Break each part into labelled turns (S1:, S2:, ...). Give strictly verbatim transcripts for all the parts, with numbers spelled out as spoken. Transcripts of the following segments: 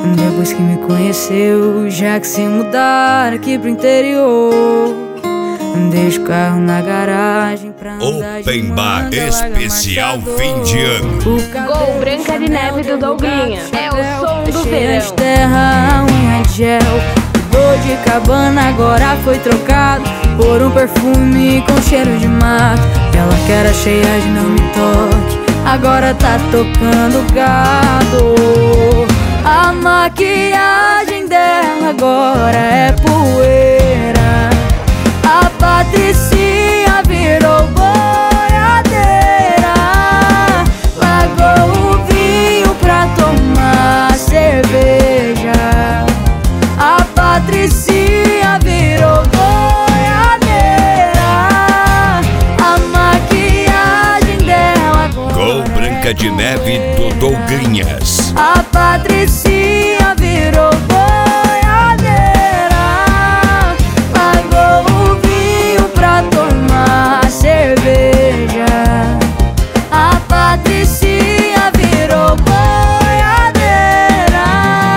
S1: Depois que me conheceu, já que se mudar aqui pro interior, deixo o carro na garagem pra andar de
S2: Open Bar
S1: Manda,
S2: especial
S1: larga
S2: fim de ano.
S3: Gol Branca de Neve do Douglinha. É o som do verão.
S1: Terra, unha de gel. Dor de cabana agora foi trocado por um perfume com cheiro de mato. Ela que era cheia de não me toque, agora tá tocando gado. A maquiagem dela agora é poeira. A Patricinha virou boiadeira. Largou o vinho pra tomar cerveja. A Patricinha virou boiadeira. A maquiagem dela agora
S2: Gol Branca de Neve do Douglinhas.
S1: A Patricinha virou boiadeira. Largou o vinho pra tomar cerveja. A Patricinha virou boiadeira.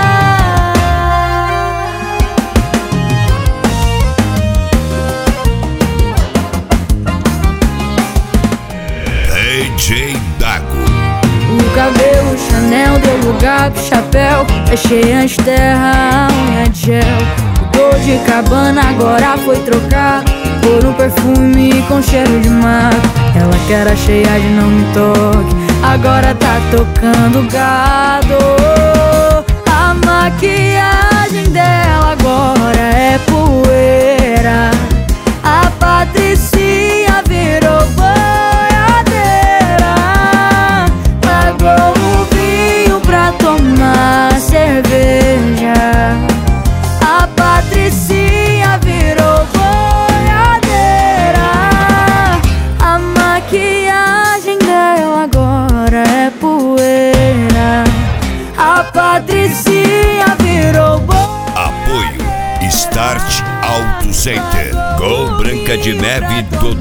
S2: D J Dago.
S1: O cabelo Chanel deu lugar pro chapéu. É cheia de terra, unha de gel. O dor de cabana agora foi trocado por um perfume com cheiro de mato. Ela que era cheia de não me toque, agora tá tocando gado. A maquiagem dela agora é poeira. A Patricinha virou boiadeira. Largou o vinho pra tomar cerveja. A Patricinha virou boiadeira. A maquiagem dela agora é poeira. A Patricinha virou boiadeira.
S2: Apoio Start Auto Center. Gol Branca de Neve do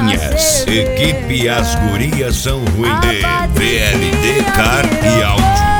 S2: Douglinhas. Equipe As Gurias São Ruim de V L D Car e Áudio.